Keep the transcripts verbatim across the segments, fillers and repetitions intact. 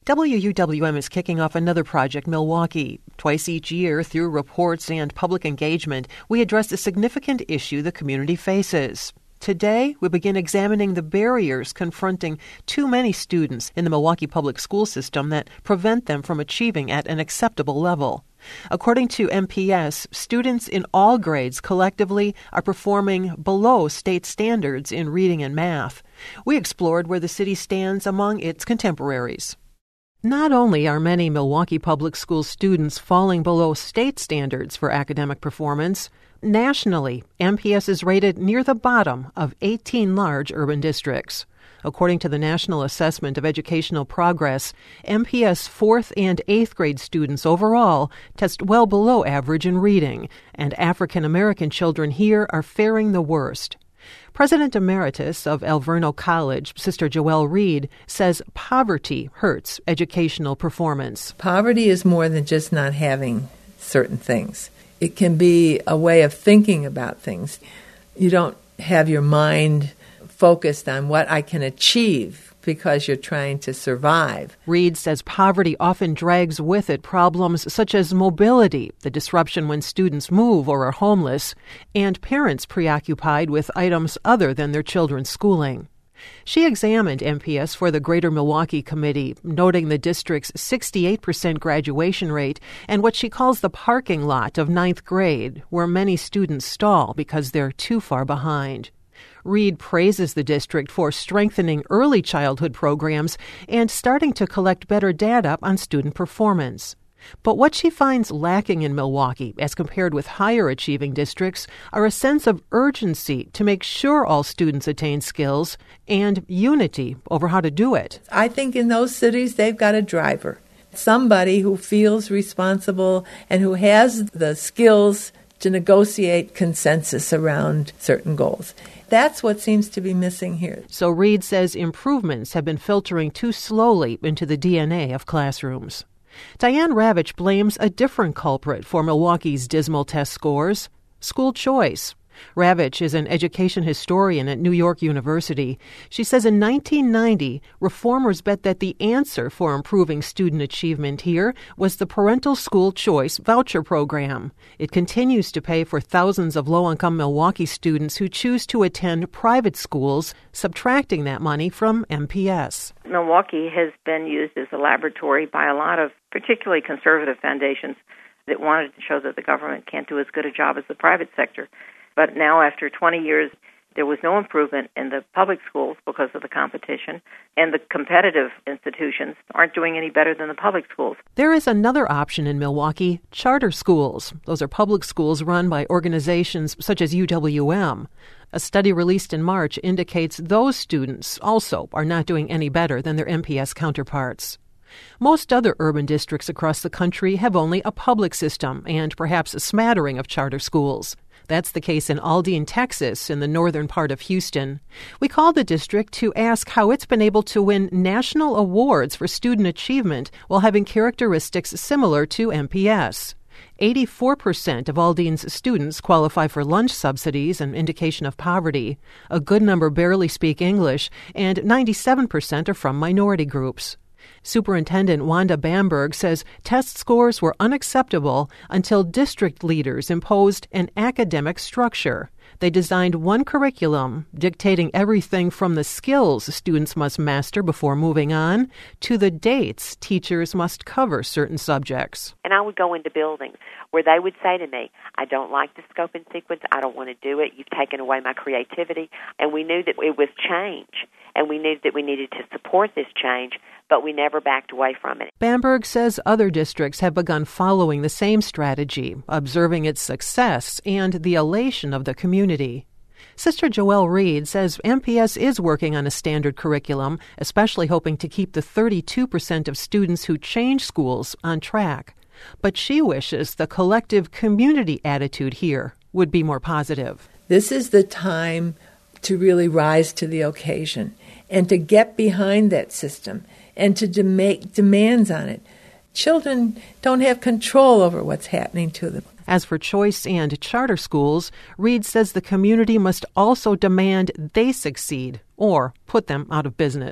W U W M is kicking off another Project Milwaukee. Twice each year, through reports and public engagement, we address a significant issue the community faces. Today, we begin examining the barriers confronting too many students in the Milwaukee public school system that prevent them from achieving at an acceptable level. According to M P S, students in all grades collectively are performing below state standards in reading and math. We explored where the city stands among its contemporaries. Not only are many Milwaukee public school students falling below state standards for academic performance, nationally, M P S is rated near the bottom of eighteen large urban districts. According to the National Assessment of Educational Progress, M P S fourth and eighth grade students overall test well below average in reading, and African American children here are faring the worst. President Emeritus of Alverno College, Sister Joelle Reed, says poverty hurts educational performance. Poverty is more than just not having certain things. It can be a way of thinking about things. You don't have your mind focused on what I can achieve because you're trying to survive. Reed says poverty often drags with it problems such as mobility, the disruption when students move or are homeless, and parents preoccupied with items other than their children's schooling. She examined M P S for the Greater Milwaukee Committee, noting the district's sixty-eight percent graduation rate and what she calls the parking lot of ninth grade, where many students stall because they're too far behind. Reed praises the district for strengthening early childhood programs and starting to collect better data on student performance. But what she finds lacking in Milwaukee, as compared with higher achieving districts, are a sense of urgency to make sure all students attain skills and unity over how to do it. I think in those cities they've got a driver, somebody who feels responsible and who has the skills to negotiate consensus around certain goals. That's what seems to be missing here. So Reed says improvements have been filtering too slowly into the D N A of classrooms. Diane Ravitch blames a different culprit for Milwaukee's dismal test scores: school choice. Ravitch is an education historian at New York University. She says in nineteen ninety, reformers bet that the answer for improving student achievement here was the Parental School Choice Voucher Program. It continues to pay for thousands of low-income Milwaukee students who choose to attend private schools, subtracting that money from M P S. Milwaukee has been used as a laboratory by a lot of particularly conservative foundations that wanted to show that the government can't do as good a job as the private sector. But now, after twenty years, there was no improvement in the public schools because of the competition, and the competitive institutions aren't doing any better than the public schools. There is another option in Milwaukee: charter schools. Those are public schools run by organizations such as U W M. A study released in March indicates those students also are not doing any better than their M P S counterparts. Most other urban districts across the country have only a public system and perhaps a smattering of charter schools. That's the case in Aldine, Texas, in the northern part of Houston. We called the district to ask how it's been able to win national awards for student achievement while having characteristics similar to M P S. eighty-four percent of Aldine's students qualify for lunch subsidies, an indication of poverty. A good number barely speak English, and ninety-seven percent are from minority groups. Superintendent Wanda Bamberg says test scores were unacceptable until district leaders imposed an academic structure. They designed one curriculum, dictating everything from the skills students must master before moving on to the dates teachers must cover certain subjects. And I would go into buildings where they would say to me, I don't like the scope and sequence, I don't want to do it, you've taken away my creativity. And we knew that it was change, and we knew that we needed to support this change, but we never backed away from it. Bamberg says other districts have begun following the same strategy, observing its success and the elation of the community. Sister Joelle Reed says M P S is working on a standard curriculum, especially hoping to keep the thirty-two percent of students who change schools on track. But she wishes the collective community attitude here would be more positive. This is the time to really rise to the occasion and to get behind that system and to de- make demands on it. Children don't have control over what's happening to them. As for choice and charter schools, Reed says the community must also demand they succeed or put them out of business.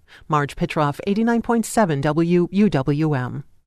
Marge Pitroff, eighty-nine point seven W U W M.